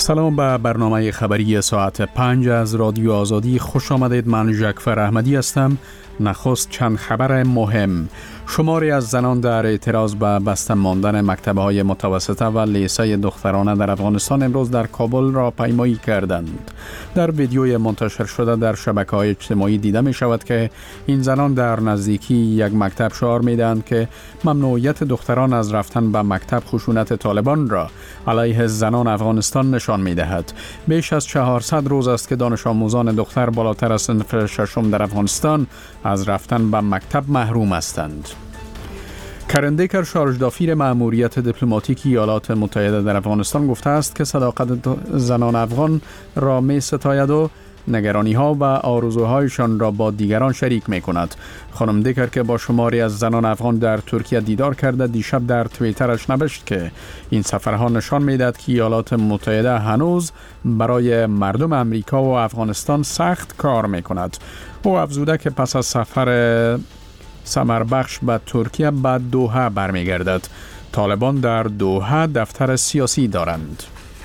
سلام به برنامه خبری ساعت 5 از رادیو آزادی. خوش آمدید. من جعفر احمدی هستم. نخست چند خبر مهم. شماری از زنان در اعتراض به بسته ماندن مکتب‌های متوسطه و لیسه دخترانه در افغانستان امروز در کابل را پیمایی کردند. در ویدیوی منتشر شده در شبکه‌های اجتماعی دیده می شود که این زنان در نزدیکی یک مکتب شعار می دهند که ممنوعیت دختران از رفتن به مکتب خشونت طالبان را علیه زنان افغانستان نشان می دهد. بیش از 400 روز است که دانش آموزان دختر بالاتر از صنف ششم در افغانستان از رفتن به مکتب محروم هستند. کرندیکر شارژدافیر مأموریت دیپلماتیکی ایالات متحده در افغانستان گفته است که صداقت زنان افغان را می ستاید و نگرانی ها و آرزوهایشان را با دیگران شریک می کند. خانم دیکر که با شماری از زنان افغان در ترکیه دیدار کرده، دیشب در توییترش نوشت که این سفرها نشان می دهد که ایالات متحده هنوز برای مردم امریکا و افغانستان سخت کار می کند. او افزوده که پس از سفر ثمربخش به ترکیه به دوحه برمیگردد. طالبان در دوحه دفتر سیاسی دارند.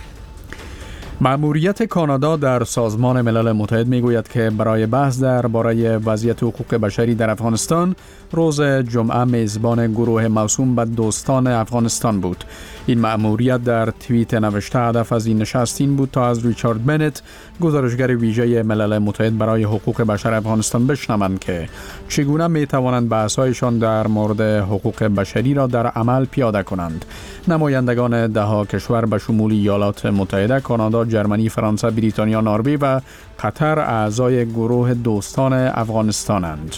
مأموریت کانادا در سازمان ملل متحد میگوید که برای بحث درباره وضعیت حقوق بشری در افغانستان روز جمعه میزبان گروه موسوم به دوستان افغانستان بود. این مأموریت در توییت نوشته هدف از این نشست این بود تا از ریچارد بنت، گزارشگر ویژه ملل متحد برای حقوق بشر افغانستان، بشنوند که چگونه میتوانند بحث‌هایشان در مورد حقوق بشری را در عمل پیاده کنند. نمایندگان ده‌ها کشور به شمول ایالات متحده، کانادا، جرمنی، فرانسه، بریتانیا، نروژ و قطر اعضای گروه دوستان افغانستانند.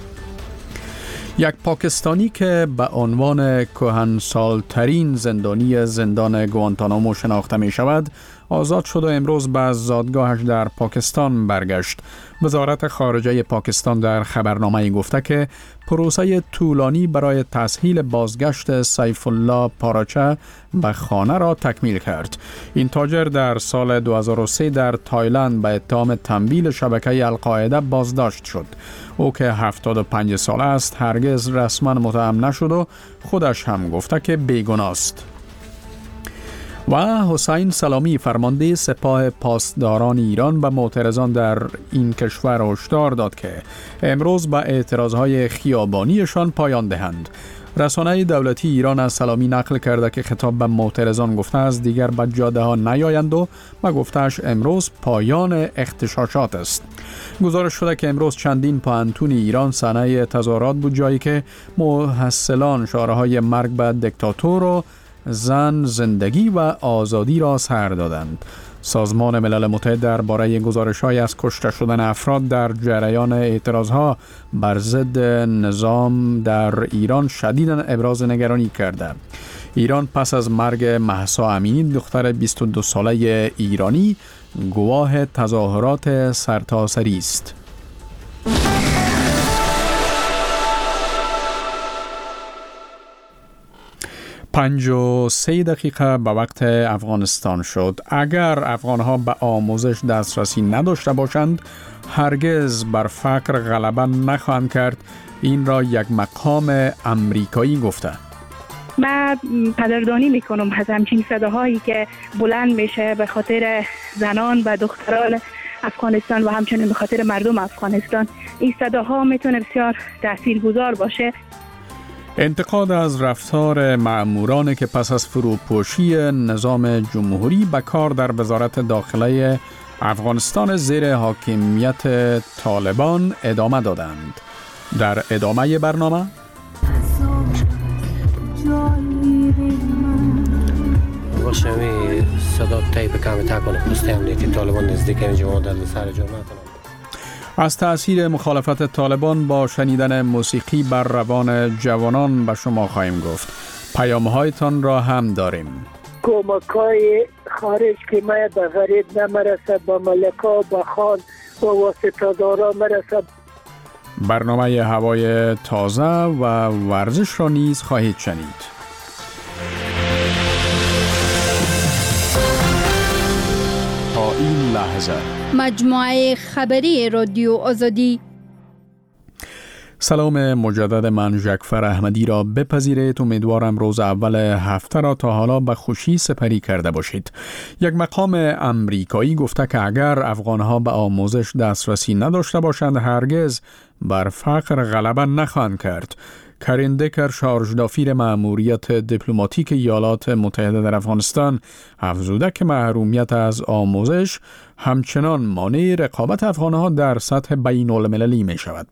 یک پاکستانی که به عنوان کهنسال‌ترین زندانی زندان گوانتانامو شناخته می شود، آزاد شد و امروز به زادگاهش در پاکستان برگشت. وزارت خارجه پاکستان در خبرنامه‌ای گفته که پروسه طولانی برای تسهیل بازگشت سیف الله پاراچه به خانه را تکمیل کرد. این تاجر در سال 2003 در تایلند به اتهام تمویل شبکه القاعده بازداشت شد. او که 75 ساله است هرگز رسما متهم نشد و خودش هم گفته که بیگناه است. و حسین سلامی فرمانده سپاه پاسداران ایران به معترضان در این کشور هشدار داد که امروز به اعتراضهای خیابانیشان پایان دهند. رسانه دولتی ایران از سلامی نقل کرده که خطاب به معترضان گفته است دیگر به جاده ها نیایند و گفتهش امروز پایان اغتشاشات است. گزارش شده که امروز چندین پوهنتون ایران صحنه تظاهرات بود، جایی که محصلان شعارهای مرگ به دیکتاتور و زن، زندگی و آزادی را سر دادند. سازمان ملل متحد درباره گزارش‌های از کشته شدن افراد در جریان اعتراضها بر ضد نظام در ایران شدیداً ابراز نگرانی کرده. ایران پس از مرگ مهسا امینی، دختر 22 ساله ایرانی، گواه تظاهرات سرتاسری است. 53 دقیقه به وقت افغانستان شد. اگر افغانها به آموزش دسترسی نداشته باشند، هرگز بر فقر غلبه نخواهند کرد. این را یک مقام امریکایی گفته. من قدردانی میکنم از همچین صداهایی که بلند میشه به خاطر زنان و دختران افغانستان و همچنین به خاطر مردم افغانستان. این صداها میتونه بسیار تاثیرگذار باشه. انتقاد از رفتار مأمورانی که پس از فروپاشی نظام جمهوری به کار در وزارت داخله افغانستان زیر حاکمیت طالبان ادامه دادند. در ادامه برنامه شمی صدا تایپ کمی تکنه پسته امنیتی طالبان نزدیک این جماعت در سر جمعه از تأثیر مخالفت طالبان با شنیدن موسیقی بر روان جوانان به شما خواهیم گفت. پیام‌هایتان را هم داریم. کمک‌های خارج که ما به غریب نمیرسد، با ملکا با خان و واسطه‌دارا میرسد. برنامه هوای تازه و ورزش را نیز خواهید شنید. تا این لحظه مجموعه خبری رادیو آزادی. سلام مجدد، من جعفر احمدی را بپذیرید. امیدوارم روز اول هفته را تا حالا به خوشی سپری کرده باشید. یک مقام امریکایی گفته که اگر افغانها به آموزش دسترسی نداشته باشند هرگز بر فقر غلبه نخواهند کرد. کرین دکر، شارژدافیر مأموریت دیپلماتیک ایالات متحده در افغانستان، افزوده که محرومیت از آموزش همچنان مانع رقابت افغانها در سطح بین المللی می شود.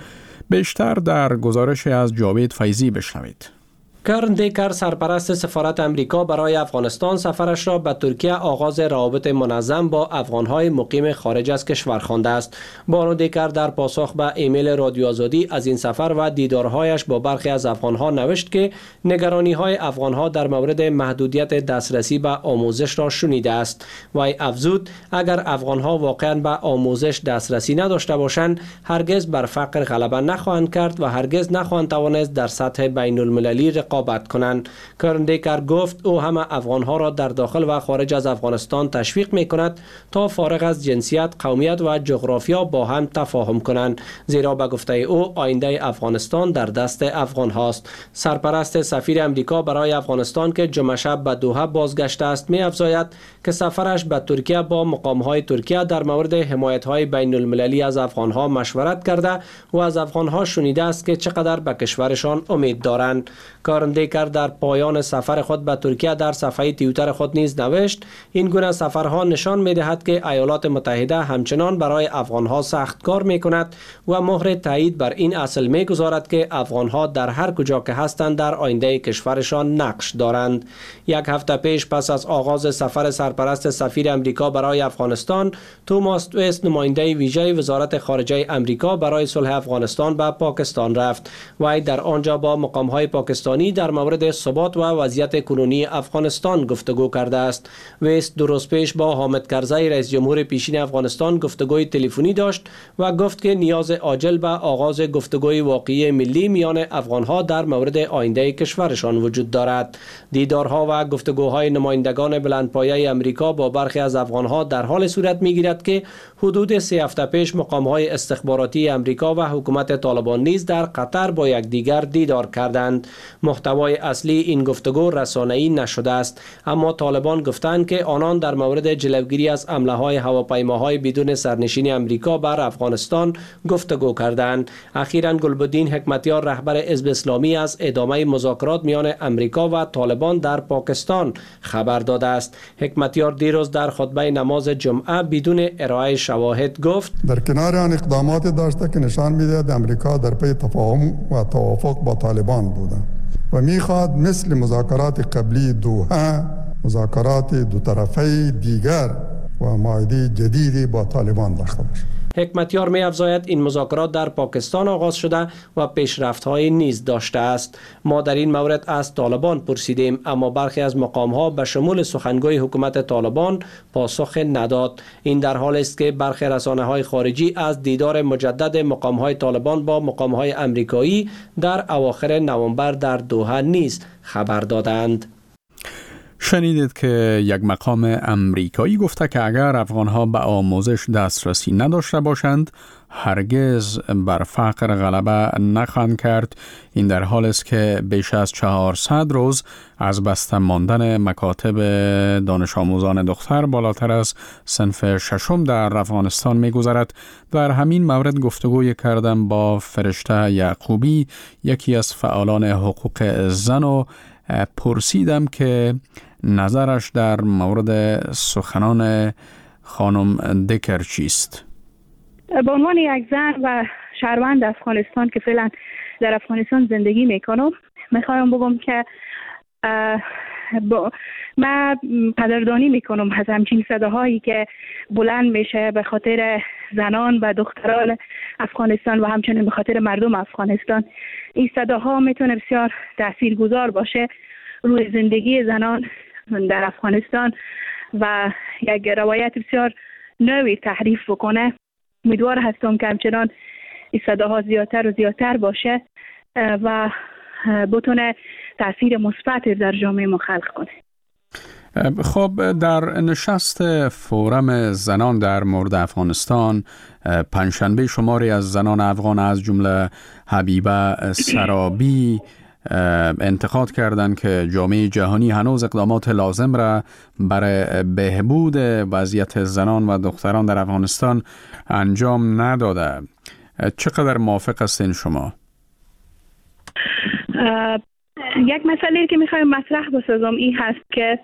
بیشتر در گزارش از جاوید فیضی بشنوید. کرین دیکر، سرپرست سفارت امریکا برای افغانستان، سفرش را به ترکیه آغاز روابط منظم با افغانهای مقیم خارج از کشور خوانده است. بانو دیکر در پاسخ به ایمیل رادیو آزادی از این سفر و دیدارهایش با برخی از افغانها نوشت که نگرانی‌های افغانها در مورد محدودیت دسترسی به آموزش را شنیده است. وی افزود اگر افغانها واقعاً به آموزش دسترسی نداشته باشند هرگز بر فقر غلبه نخواهند کرد و هرگز نخواهند توانست در سطح بین المللی رقابت کنند. کرین دیکر گفت او همه افغانها را در داخل و خارج از افغانستان تشویق می کند تا فارغ از جنسیت، قومیت و جغرافیا با هم تفاهم کنند، زیرا به گفته او آینده افغانستان در دست افغان هاست. سرپرست سفیر امریکا برای افغانستان که جمعه شب به دوحه بازگشته است می افزاید که سفرش به ترکیه با مقامهای ترکیه در مورد حمایت‌های بین المللی از افغانها مشورت کرده و از افغانها شنیده است که چقدر به کشورشان امید دارند. کرین دیکر در پایان سفر خود به ترکیه در صفحه توییتر خود نیز نوشت این گونه سفرها نشان می‌دهد که ایالات متحده همچنان برای افغانها سخت کار می‌کند و مهر تایید بر این اصل می‌گذارد که افغانها در هر کجا که هستند در آینده کشورشان نقش دارند. یک هفته پیش پس از آغاز سفر سرپرست سفیر امریکا برای افغانستان، توماس تویس، نماینده ویژه وزارت خارجه امریکا برای صلح افغانستان به پاکستان رفت. وی در آنجا با مقام‌های پاکستانی در مورد ثبات و وضعیت کنونی افغانستان گفتگو کرده است. ویس 2 روز پیش با حامد کرزی، رئیس جمهور پیشین افغانستان، گفتگوی تلفنی داشت و گفت که نیاز عاجل به آغاز گفتگوی واقعی ملی میان افغانها در مورد آینده کشورشان وجود دارد. دیدارها و گفتگوهای نمایندگان بلندپایه امریکا با برخی از افغانها در حال صورت میگیرد که حدود 3 هفته پیش مقام‌های استخباراتی امریکا و حکومت طالبان نیز در قطر با یکدیگر دیدار کردند. محتوای اصلی این گفتگو رسانه‌ای نشده است، اما طالبان گفتند که آنان در مورد جلوگیری از حمله‌های هواپیماهای بدون سرنشین امریکا بر افغانستان گفتگو کردند. اخیراً گلبدین حکمتیار، رهبر حزب اسلامی، از ادامه مذاکرات میان امریکا و طالبان در پاکستان خبر داده است. حکمتیار دیروز در خطبه نماز جمعه بدون ارائه شواهد گفت در کنار آن اقدامات داشته که نشان می‌دهد امریکا در پی تفاهم و توافق با طالبان بوده و می‌خواهد مثل مذاکرات قبلی دوحه مذاکرات دو طرفه دیگر و معاهده جدیدی با طالبان داشته باشد. حکمتیار می افزاید این مذاکرات در پاکستان آغاز شده و پیشرفت‌های نیز داشته است. ما در این مورد از طالبان پرسیدیم، اما برخی از مقام‌ها به شمول سخنگوی حکومت طالبان پاسخ نداد. این در حال است که برخی رسانه‌های خارجی از دیدار مجدد مقام‌های طالبان با مقام‌های امریکایی در اواخر نوامبر در دوحه نیز خبر دادند. شنیدید که یک مقام امریکایی گفته که اگر افغانها به آموزش دسترسی نداشته باشند هرگز بر فقر غلبه نخواهند کرد. این در حال است که بیش از 400 روز از بسته ماندن مکاتب دانش آموزان دختر بالاتر از صنف ششم در افغانستان می‌گذرد. در همین مورد گفتگوی کردم با فرشته یعقوبی، یکی از فعالان حقوق زن، و پرسیدم که نظرش در مورد سخنان خانم دکر چیست. به عنوان یک زن و شهروند افغانستان که فعلا در افغانستان زندگی میکنم، میخوایم بگم که من قدردانی میکنم از همچین صداهایی که بلند میشه به خاطر زنان و دختران افغانستان و همچنین به خاطر مردم افغانستان. این صداها میتونه بسیار تاثیرگذار باشه روی زندگی زنان در افغانستان و یک روایت بسیار نوی تعریف بکنه. امیدوار هستم که همچنان این صداها زیادتر و زیادتر باشه و بتونه تاثیر مثبت در جامعه ما خلق کنه. خب در نشست فورم زنان در مورد افغانستان پنجشنبه شماری از زنان افغان از جمله حبیبه سرابی انتقاد کردند که جامعه جهانی هنوز اقدامات لازم را برای بهبود وضعیت زنان و دختران در افغانستان انجام نداده. چقدر موافق هستین شما؟ یک مسئله که میخوایم مطرح بسازم این هست که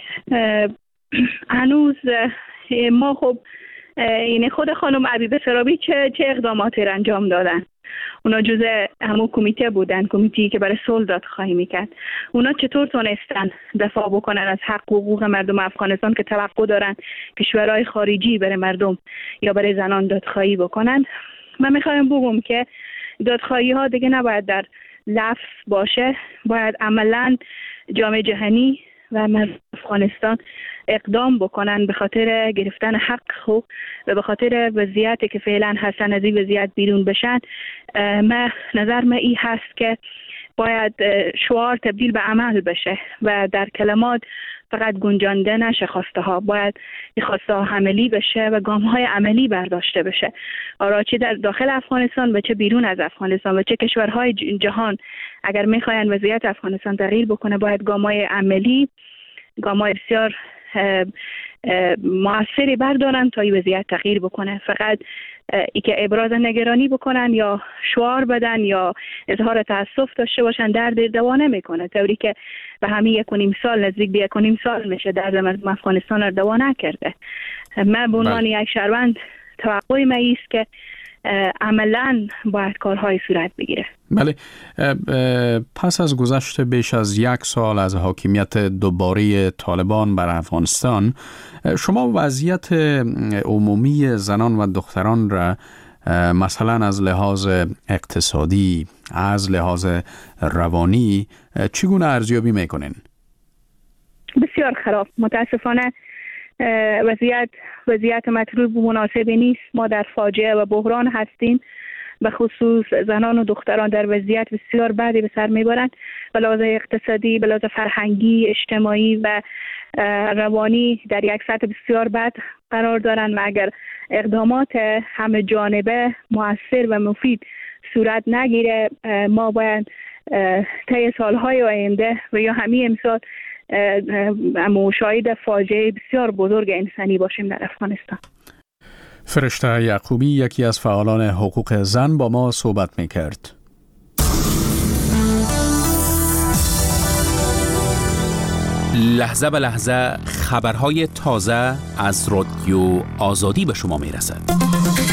هنوز ما خب یعنی خود خانم حبیبه سرابی چه اقداماتی را انجام دادن. اونا جزء همون کمیته بودن، کمیتی که برای صلح دادخواهی میکرد. اونا چطور تونستن دفاع بکنن از حق و حقوق مردم افغانستان که توقع دارن کشورهای خارجی برای مردم یا برای زنان دادخواهی بکنن؟ من میخوایم بگم که دادخواهی ها دیگه نباید در لفظ باشه، باید عملاً جامعه جهانی و مردم افغانستان اقدام بکنن به خاطر گرفتن حق و به خاطر وضعیتی که فعلا هستن از این وضعیت بیرون بشن. نظر من این هست که باید شعار تبدیل به عمل بشه و در کلمات فقط گنجانده نشه خواسته ها، باید این خواسته ها عملی بشه و گام های عملی برداشته بشه. آرا چه در داخل افغانستان و چه بیرون از افغانستان و چه کشورهای جهان اگر میخواین وضعیت افغانستان تغییر بکنه باید گام های عملی، گام های بسیار مؤثری بردارن تا این وضعیت تغییر بکنه. فقط ای که ابراز نگرانی بکنن یا شعار بدن یا اظهار تاسف داشته باشن درد دوا نمیکنه، طوری که به همین 1.5 سال نزدیک به 1.5 سال میشه درد افغانستان رو دوا نکرده. من به عنوان یک شهروند توقع من است که عملاً باید کارهای صورت بگیره. بله، پس از گذشت بیش از 1 سال از حاکمیت دوباره طالبان بر افغانستان، شما وضعیت عمومی زنان و دختران را مثلا از لحاظ اقتصادی، از لحاظ روانی چگونه ارزیابی میکنین؟ بسیار خراب. متاسفانه وضعیت مطلوب و مناسبی نیست. ما در فاجعه و بحران هستیم، به خصوص زنان و دختران در وضعیت بسیار بدی به سر میبرند، به لحاظ اقتصادی، به لحاظ فرهنگی، اجتماعی و روانی در یک سطح بسیار بد قرار دارند و اگر اقدامات همه جانبه مؤثر و مفید صورت نگیره ما باید طی سالهای آینده و یا همین امسال شاهد فاجعه بسیار بزرگ انسانی باشیم در افغانستان. فرشته یعقوبی، یکی از فعالان حقوق زن، با ما صحبت میکرد. لحظه به لحظه خبرهای تازه از رادیو آزادی به شما میرسد.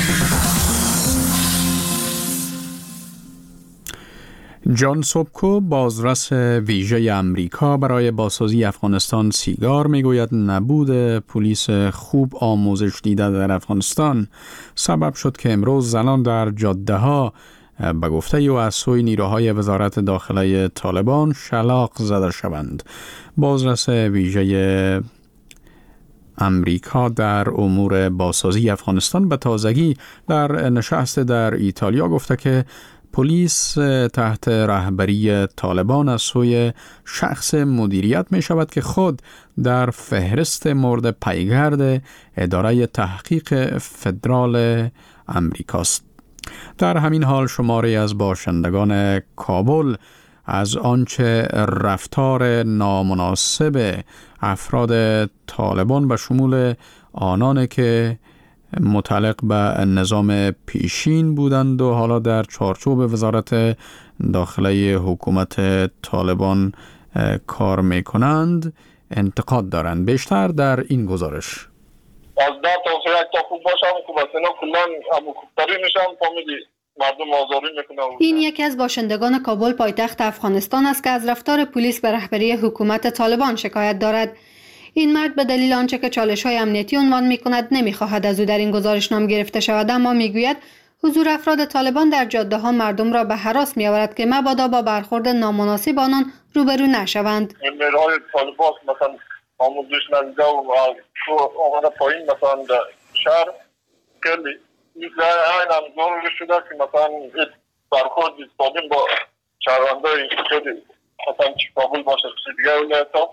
جان سوبکو، بازرس ویژه امریکا برای بازسازی افغانستان سیگار، میگوید نبود پلیس خوب آموزش دیده در افغانستان سبب شد که امروز زنان در جاده ها به گفته او از سوی نیروهای وزارت داخله طالبان شلاق زده شوند. بازرس ویژه امریکا در امور بازسازی افغانستان به تازگی در نشست در ایتالیا گفته که پلیس تحت رهبری طالبان از سوی شخص مدیریت می شود که خود در فهرست مورد پیگرد اداره تحقیق فدرال امریکاست. در همین حال شماری از باشندگان کابل از آنچه رفتار نامناسب افراد طالبان به شمول آنان که متعلق به نظام پیشین بودند و حالا در چارچوب وزارت داخله حکومت طالبان کار میکنند انتقاد دارند. بیشتر در این گزارش. از ده تا خوب باشم خوب است، اینا کلان هموکوبتری میشم فامیلی مردم آزاری میکنه. این یکی از باشندگان کابل پایتخت افغانستان است که از رفتار پلیس به رهبری حکومت طالبان شکایت دارد. این مرد به دلیل آنچه که چالش‌های امنیتی عنوان می‌کند نمی‌خواهد از او در این گزارش نام گرفته شود، اما می‌گوید حضور افراد طالبان در جاده‌ها مردم را به هراس می‌آورد که مبادا با برخورد نامناسب آنان روبرو نشوند. نیروهای طالبان مثلا آموزش ندیده و آمده پایین مثلا در شهر خیلی این هم ضروری شده که مثلا برخورد سالم با شهروندای خیلی مثلا کابل باشه دیگه ولایت‌ها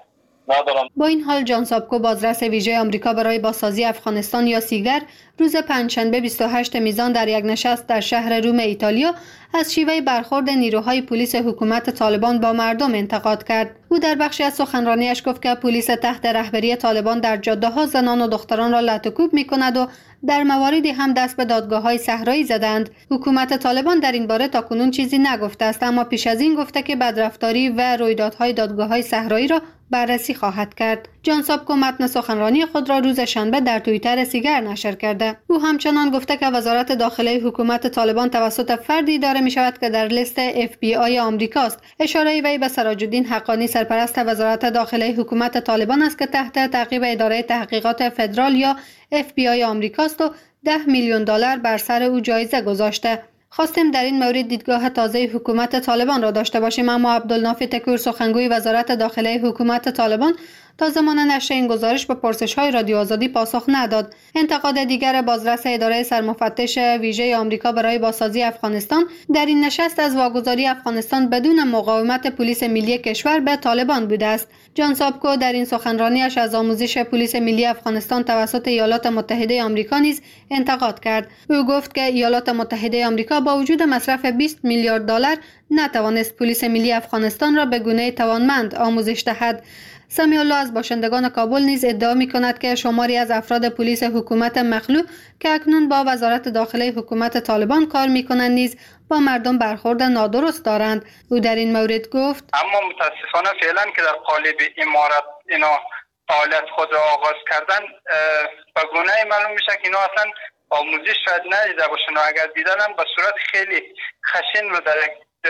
ندارم. با این حال جان سابکو بازرس ویژه آمریکا برای بازسازی افغانستان یا سیگر روز پنجشنبه 28 میزان در یک نشست در شهر روم ایتالیا از شیوه برخورد نیروهای پلیس حکومت طالبان با مردم انتقاد کرد. او در بخشی از سخنرانیش گفت که پلیس تحت رهبری طالبان در جاده‌ها زنان و دختران را لط و کوب می‌کند و در مواردی هم دست به دادگاه‌های صحرایی زدند. حکومت طالبان در این باره تاکنون چیزی نگفته است، اما پیش از این گفته که بدرفتاری و رویدادهای دادگاه‌های صحرایی را بررسی خواهد کرد. جان سابکو متن سخنرانی خود را روز شنبه در توییتر سیگر نشر کرده. او همچنان گفته که وزارت داخله حکومت طالبان توسط فردی اداره می شود که در لیست FBI آمریکاست. اشاره وی به سراج الدین حقانی سرپرست وزارت داخله حکومت طالبان است که تحت تعقیب اداره تحقیقات فدرال یا FBI آمریکاست و $10 میلیون بر سر او جایزه گذاشته. خواستیم در این مورد دیدگاه تازه حکومت طالبان را داشته باشیم، اما عبدالنافی تکور سخنگوی وزارت داخله حکومت طالبان تا زمان نشر این گزارش به پرسش‌های رادیو آزادی پاسخ نداد. انتقاد دیگر بازرس اداره سرمفتش ویژه آمریکا برای بازسازی افغانستان در این نشست از واگذاری افغانستان بدون مقاومت پلیس ملی کشور به طالبان بوده است. جان سابکو در این سخنرانیش از آموزش پلیس ملی افغانستان توسط ایالات متحده آمریکا نیز انتقاد کرد. او گفت که ایالات متحده آمریکا با وجود مصرف $20 میلیارد نتوانست پلیس ملی افغانستان را به گونه توانمند آموزش دهد. سمیع الله از باشندگان کابل نیز ادعا می کند که شماری از افراد پلیس حکومت مخلوع که اکنون با وزارت داخله حکومت طالبان کار می کنند نیز با مردم برخورد نادرست دارند. او در این مورد گفت: اما متاسفانه فعلا که در قالب امارت اینا فعالیت خود را آغاز کردن، به گونه معلوم میشه که اینا اصلا آموزش شاید ندیده باشن و اگر دیدن هم به صورت خیلی خشن و در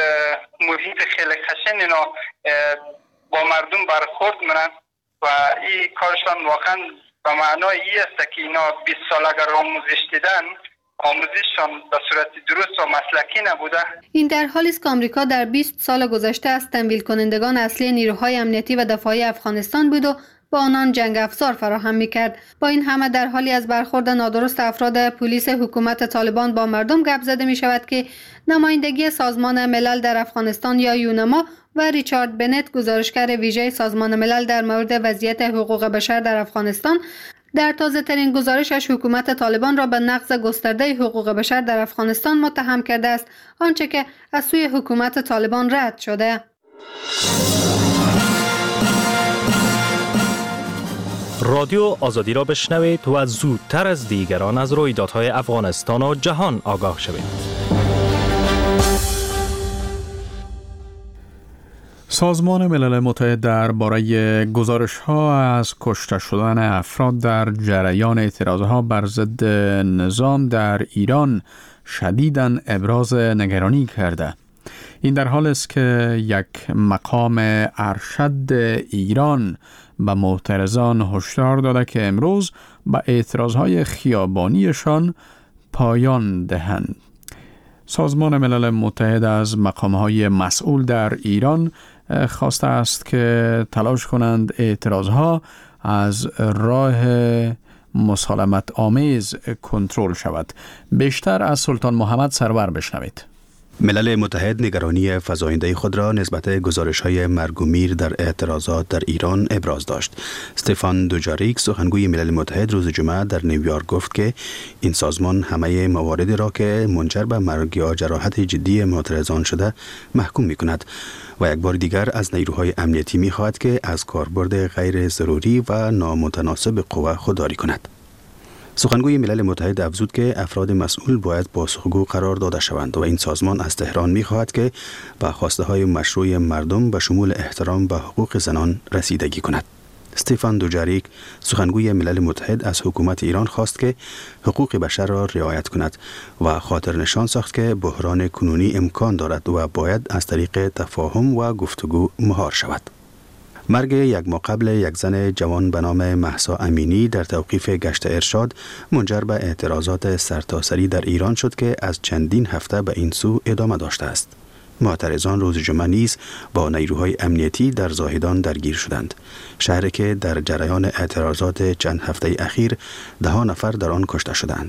محیط خیلی خشن اینا با مردم برخورد منن و این کارشان واقعا به معنای این است که اینا 20 سال اگر آموزش دیدن، آموزششان به صورت درست و مسلکی نبوده. این در حالی است که آمریکا در 20 سال گذشته از تمویل کنندگان اصلی نیروهای امنیتی و دفاعی افغانستان بود و با آنان جنگ افزار فراهم می‌کرد. با این همه در حالی از برخورد نادرست افراد پلیس حکومت طالبان با مردم گپ زده می شود که نمایندگی سازمان ملل در افغانستان یا یونما و ریچارد بنت گزارشگر ویژه سازمان ملل در مورد وضعیت حقوق بشر در افغانستان در تازه ترین گزارشش حکومت طالبان را به نقض گسترده حقوق بشر در افغانستان متهم کرده است، آنچه که از سوی حکومت طالبان رد شده. رادیو آزادی را بشنوید و زودتر از دیگران از رویدادهای افغانستان و جهان آگاه شوید. سازمان ملل متحد درباره گزارش‌ها از کشته شدن افراد در جریان اعتراضها بر ضد نظام در ایران شدیداً ابراز نگرانی کرده. این در حال است که یک مقام ارشد ایران به معترضان هشدار داده که امروز به اعتراضهای خیابانیشان پایان دهند. سازمان ملل متحد از مقامهای مسئول در ایران خواسته است که تلاش کنند اعتراضها از راه مسالمت آمیز کنترل شود. بیشتر از سلطان محمد سرور بشنوید. ملل متحد نگرانی فزاینده خود را نسبت گزارش‌های مرگ و میر در اعتراضات در ایران ابراز داشت. استفان دوجاریک سخنگوی ملل متحد روز جمعه در نیویورک گفت که این سازمان همه مواردی را که منجر به مرگ یا جراحت جدی معترضان شده محکوم می‌کند و یک بار دیگر از نیروهای امنیتی می‌خواهد که از کاربرد غیر ضروری و نامتناسب قوا خودداری کند. سخنگوی ملل متحد افزود که افراد مسئول باید پاسخگو قرار داده شوند و این سازمان از تهران می‌خواهد که به خواسته‌های مشروع مردم به شمول احترام به حقوق زنان رسیدگی کند. استفان دوجاریک سخنگوی ملل متحد از حکومت ایران خواست که حقوق بشر را رعایت کند و خاطر نشان ساخت که بحران کنونی امکان دارد و باید از طریق تفاهم و گفتگو مهار شود. مرگ یک ماه قبل یک زن جوان به نام مهسا امینی در توقیف گشت ارشاد منجر به اعتراضات سرتاسری در ایران شد که از چندین هفته به این سو ادامه داشته است. معترضان روز جمعه نیز با نیروهای امنیتی در زاهدان درگیر شدند، شهری که در جریان اعتراضات چند هفته اخیر 10 نفر در آن کشته شدند.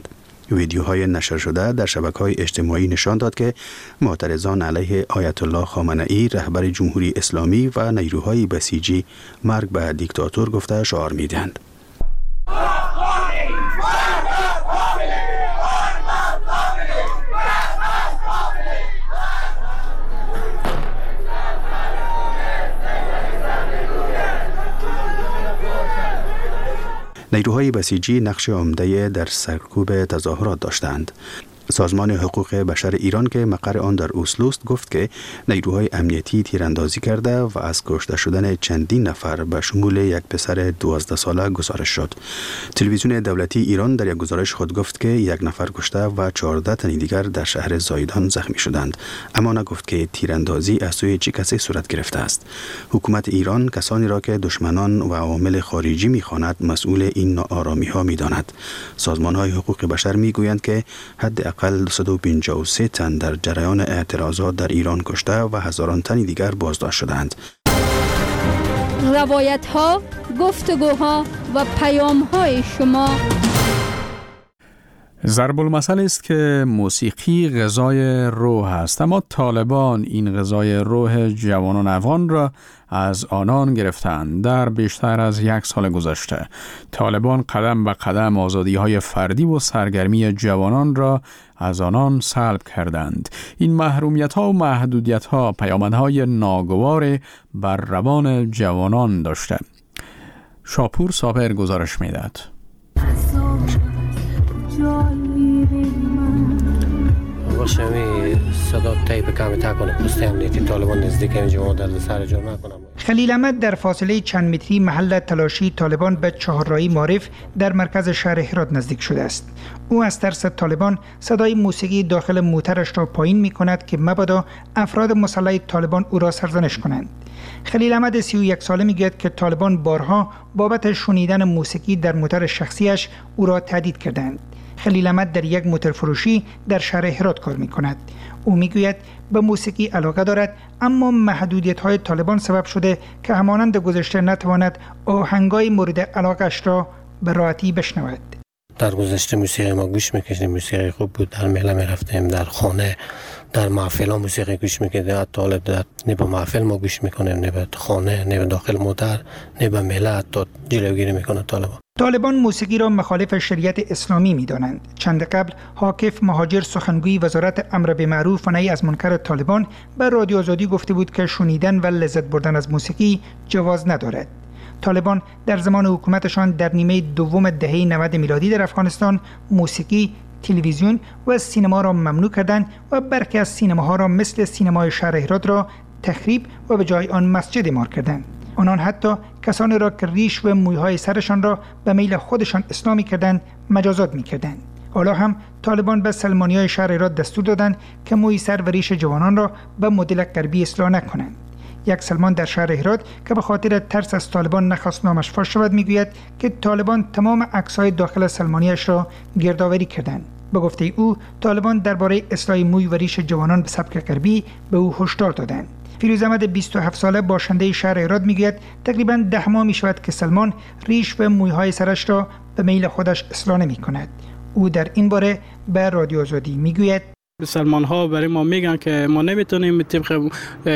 ویدیوهای نشر شده در شبکه‌های اجتماعی نشان داد که معترضان علیه آیت الله خامنه‌ای رهبر جمهوری اسلامی و نیروهای بسیجی مرگ به دیکتاتور گفته شعار می‌دهند. نیروهای بسیجی نقش عمده در سرکوب تظاهرات داشتند. سازمان حقوق بشر ایران که مقر آن در اسلو است گفت که نیروهای امنیتی تیراندازی کرده و از کشته شدن چندین نفر به شمول یک پسر 12 ساله گزارش شد. تلویزیون دولتی ایران در یک گزارش خود گفت که یک نفر کشته و 14 تن دیگر در شهر زایدان زخمی شدند، اما نگفت که تیراندازی از سوی چه کسی صورت گرفته است. حکومت ایران کسانی را که دشمنان و عوامل خارجی می‌خواند مسئول این ناآرامی‌ها می‌داند. سازمان‌های حقوق بشر می‌گویند که حداقل 253 تن در جریان اعتراضات در ایران کشته و هزاران تن دیگر بازداشت شدند. روایت‌ها، گفتگوها و پیام‌های شما. ضرب المثل است که موسیقی غذای روح است، اما طالبان این غذای روح جوانان افغان را از آنان گرفتند. در بیشتر از 1 سال گذشته طالبان قدم به قدم آزادی‌های فردی و سرگرمی جوانان را از آنان سلب کردند. این محرومیت‌ها و محدودیت‌ها پیامدهای ناگوار بر روان جوانان داشته. شاپور صابر گزارش می‌دهد. خلیل احمد در فاصله چند متری محل تلاشی طالبان به چهارراهی معارف در مرکز شهر هرات نزدیک شده است. او از ترس طالبان صدای موسیقی داخل موترش را پایین می کند که مبادا افراد مسلح طالبان او را سرزنش کنند. خلیل احمد 31 ساله میگوید که طالبان بارها بابت شنیدن موسیقی در موتر شخصیش او را تهدید کردند. خلیل احمد در یک موتر فروشی در شهر هرات کار می کند. او میگوید به موسیقی علاقه دارد، اما محدودیت‌های طالبان سبب شده که همانند گذشته نتواند آهنگای مورد علاقش را به راحتی بشنود. در گذشته موسیقی ما گوش می‌کردیم، موسیقی خوب بود، در محله می‌رفتیم، در خانه، در محفل‌ها موسیقی گوش می‌کردیم. حتی نه به محفل ما گوش می‌کنیم، نه به خانه، نه به داخل موتر، نه به محله. حتی جلوگیری می‌کنه طالبان موسیقی را مخالف شریعت اسلامی می‌دانند. چند قبل حاکف مهاجر سخنگوی وزارت امر بالمعروف و نهی از منکر طالبان به رادیو آزادی گفته بود که شنیدن و لذت بردن از موسیقی جواز ندارد. طالبان در زمان حکومتشان در نیمه دوم دهه 90 میلادی در افغانستان موسیقی، تلویزیون و سینما را ممنوع کردند و برخی از سینماها را مثل سینمای شهر هرات را تخریب و به جای آن مسجد اعمار کردند. آنان حتی کسانی را که ریش و مویهای سرشان را به میل خودشان اسلامی کردند مجازات می‌کردند. حالا هم طالبان به سلمانیای شهر هرات دستور دادند که موی سر و ریش جوانان را به مدل غربی اصلاح نکنند. یک سلمان در شهر هرات که به خاطر ترس از طالبان نخواست نامش فاش شود میگوید که طالبان تمام عکس‌های داخل سلمانیش را گردآوری کردند. به گفته او طالبان درباره اصلاح موی و ریش جوانان به سبک غربی به او هشدار دادند. فیروز احمد 27 ساله باشنده شهر هرات میگوید تقریباً 10 ماه میشود که سلمان ریش و مویهای سرش را به میل خودش اصلاح نمی‌کند. او در این باره به رادیو آزادی میگوید سلمان ها برای ما میگن که ما نمیتونیم طبق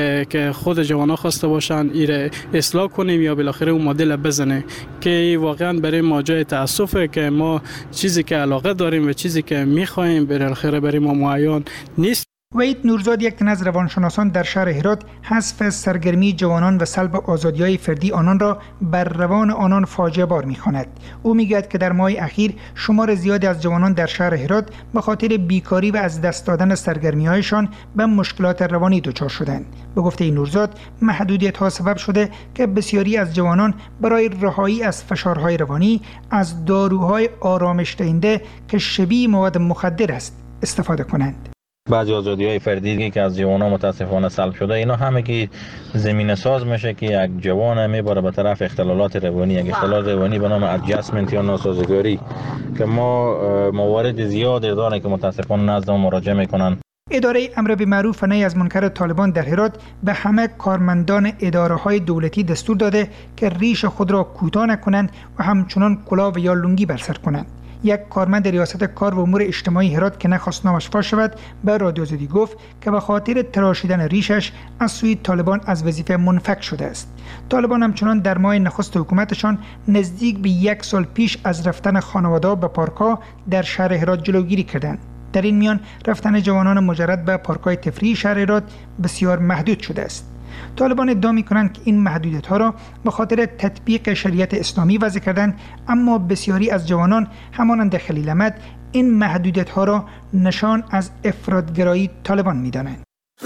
که خود جوان ها خواسته باشن ایره اصلاح کنیم یا بالاخره اون مدل بزنه، که واقعا برای ما جای تاسفه که ما چیزی که علاقه داریم و چیزی که میخوایم بالاخره برای ما معین نیست. وحید نورزاد یک تن از روانشناسان در شهر هرات حذف سرگرمی جوانان و سلب آزادی‌های فردی آنان را بر روان آنان فاجعه بار می‌خواند. او می‌گوید که در ماه اخیر شمار زیادی از جوانان در شهر هرات به خاطر بیکاری و از دست دادن سرگرمی‌هایشان به مشکلات روانی دچار شدند. به گفته نورزاد محدودیت‌ها سبب شده که بسیاری از جوانان برای رهایی از فشارهای روانی از داروهای آرامش دهنده که شبیه مواد مخدر است استفاده کنند. بعضی آزادی‌های فردی که از جوانان متاسفانه سلب شده، اینا همه که زمینه ساز میشه که یک جوان میبره به طرف اختلالات روانی، یک اختلال روانی به نام ادجاستمنت یا ناسازگاری که ما موارد زیادی داره که متاسفانه نزد ما مراجعه میکنن. اداره امر بالمعروف و نهی از منکر طالبان در هرات به همه کارمندان اداره‌های دولتی دستور داده که ریش خود را کوتاه نکنند و همچنان کلاه و یا لنگی بر سر کنند. یک کارمند ریاست کار و امور اجتماعی هرات که نخواست نامش فاش شود به رادیو آزادی گفت که به خاطر تراشیدن ریشش از سوی طالبان از وظیفه منفک شده است. طالبان همچنان در ماه نخست حکومتشان نزدیک به 1 سال پیش از رفتن خانواده‌ها به پارک‌ها در شهر هرات جلوگیری کردند. در این میان رفتن جوانان مجرد به پارک‌های تفریحی شهر هرات بسیار محدود شده است. طالبان ادعا می‌کنند که این محدودیت‌ها را به خاطر تطبیق شریعت اسلامی وضع کردند، اما بسیاری از جوانان همانند خلیل احمد این محدودیت‌ها را نشان از افراط‌گرایی طالبان می‌دانند.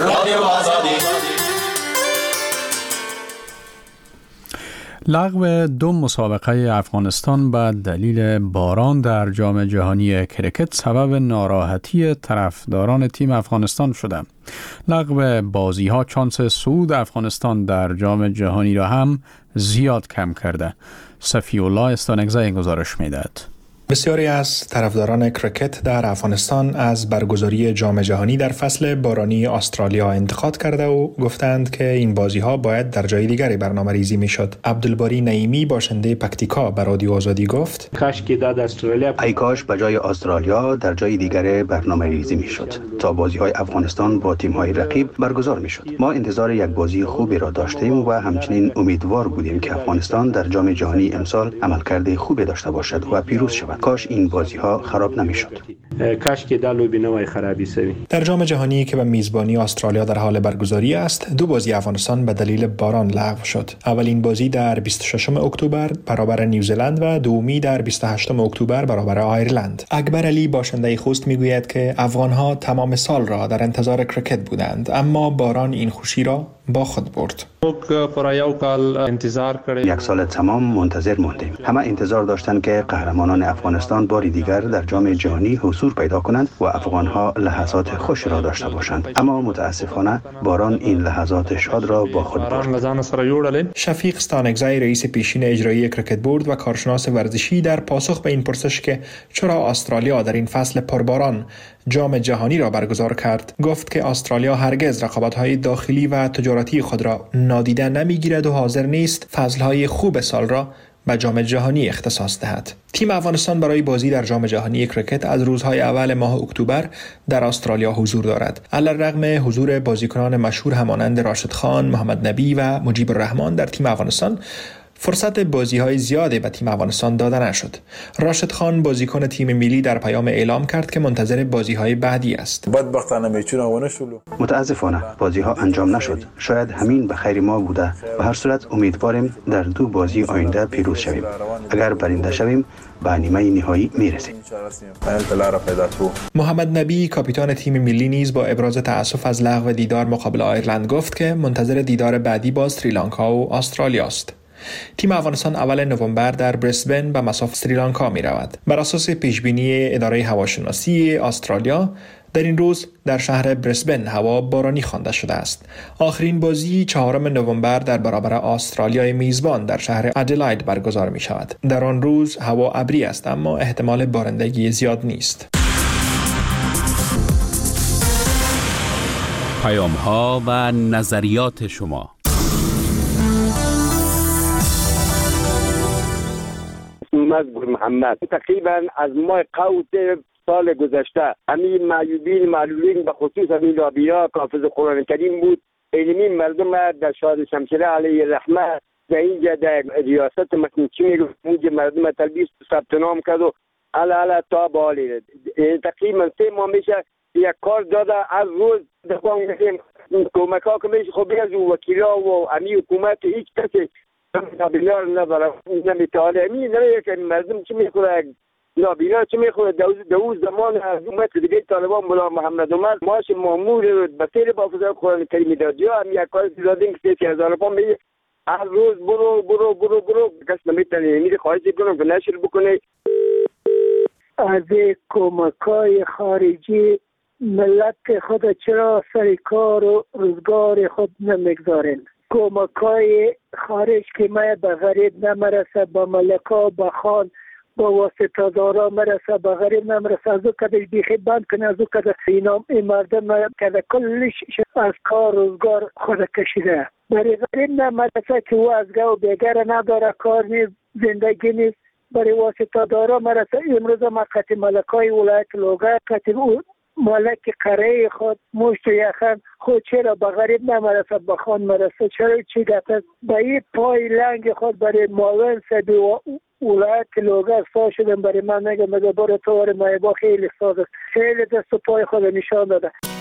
لغو 2 مسابقه افغانستان به دلیل باران در جام جهانی کرکت سبب ناراحتی طرفداران تیم افغانستان شده. لغو بازی ها چانس صعود افغانستان در جام جهانی را هم زیاد کم کرده. صفی الله استانگزه گزارش میدهد. بسیاری از طرفداران کرکت در افغانستان از برگزاری جام جهانی در فصل بارانی استرالیا انتقاد کرده و گفتند که این بازی‌ها باید در جای دیگری برنامه‌ریزی می‌شد. عبدالباری نعیمی باشنده پکتیکا به رادیو آزادی گفت: ای کاش به جای استرالیا در جای دیگری برنامه‌ریزی می‌شد تا بازی‌های افغانستان با تیم‌های رقیب برگزار می‌شد. ما انتظار یک بازی خوبی را داشتیم و همچنین امیدوار بودیم که افغانستان در جام جهانی امسال عملکرد خوبی داشته باشد و پیروز شود. کاش این بازی ها خراب نمیشد. کاش که دلو بینوای خرابی سوی. در جام جهانی که به میزبانی استرالیا در حال برگزاری است، 2 بازی افغانستان به دلیل باران لغو شد. اولین بازی در 26 اکتبر برابر نیوزلند و دومی در 28 اکتبر برابر آیرلند. اکبر علی باشنده خوست میگوید که افغان‌ها تمام سال را در انتظار کرکت بودند، اما باران این خوشی را با خود برد. 1 سال تمام منتظر موندیم. همه انتظار داشتند که قهرمانان افغانستان باری دیگر در جام جهانی حضور پیدا کنند و افغان‌ها لحظات خوش را داشته باشند، اما متاسفانه باران این لحظات شاد را با خود برد. شفیق استانگزی رئیس پیشین اجرایی کرکت بورد و کارشناس ورزشی در پاسخ به این پرسش که چرا استرالیا در این فصل پرباران جام جهانی را برگزار کرد، گفت که استرالیا هرگز رقابت‌های داخلی و تجارتی خود را نادیده نمی‌گیرد و حاضر نیست فصل‌های خوب سال را به جام جهانی اختصاص دهد. تیم افغانستان برای بازی در جام جهانی کرکت از روزهای اول ماه اکتبر در استرالیا حضور دارد. علی‌رغم حضور بازیکنان مشهور همانند راشد خان، محمد نبی و مجیب الرحمن در تیم افغانستان، فرصت بازی‌های زیادی به تیم افغانستان داده نشد. راشد خان بازیکن تیم ملی در پیام اعلام کرد که منتظر بازی‌های بعدی است. متاسفانه بازی‌ها انجام نشد. شاید همین به خیر ما بوده. به هر صورت امیدواریم در 2 بازی آینده پیروز شویم. اگر برنده شویم به نیمه نهایی میرسیم. محمد نبی کاپیتان تیم ملی نیز با ابراز تأسف از لغو دیدار مقابل آیرلند گفت که منتظر دیدار بعدی با سریلانکا و استرالیا است. تیم افغانستان اول نوامبر در بریسبن به مصاف سریلانکا می رود. بر اساس پیشبینی اداره هواشناسی استرالیا در این روز در شهر بریسبن هوا بارانی خوانده شده است. آخرین بازی 4 نوامبر در برابر استرالیای میزبان در شهر ادلاید برگزار می شود. در آن روز هوا ابری است اما احتمال بارندگی زیاد نیست. پیام‌ها و نظریات شما. گل محمد تقریبا از ماه قوت سال گذشته همین معیوبین معلولین به خصوص همین لابینا حافظ قرآن کریم بود. علمی مردم در شاد شمشیره علیه رحمت در اینجا در ریاست مکنچی میگفت مردم تلبیس ثبت نام کرد و علا تا بالی تقریبا 3 ماه میشه یک کار داده. از روز دفعه کمک ها که میشه خب از وکیلا و همین حکومت هیچ کسی نابینا رو نداره نمیتاله. همین نمیه که مردم چی میخوره نابینا چی میخوره. دوز زمان حکومت دیگه طالبان مولا محمد عمر ماش مامور بسیر با حافظ قرآن کریم داد یا هم یک کار دادیم که 30,000 پا میگه هر روز برو کس نمیتونه میره خواهش کنم که نشر بکنه. از کمکای خارجی ملت خود چرا سر کار و روزگار خود نمیگذارن؟ کمکای خارج که ما به غریب نمرسه، با ملکا با خان با واسطه دارا مرسه، به غریب نمرسه. از او کدش بیخی بند کنه، از او کدش اینام این مردم کده کلش از کار روزگار خود کشیده. برای غریب نمرسه که او از گو بگر نداره، کار نیست، زندگی نیست. برای واسطه دارا مرسه. امروز ما قطع ملکای ولایت لوگر قطع ملک قره خود مشت یخن خود چرا به غریب نمرسه به خان مرسه؟ چرا چی گفت به این پای لنگ خود برای معاون سبی و ولایت لوگر سا شدن برای من نگه مگه برای طور مایبا خیلی ساز است، خیلی دست و پای خود نشان داده.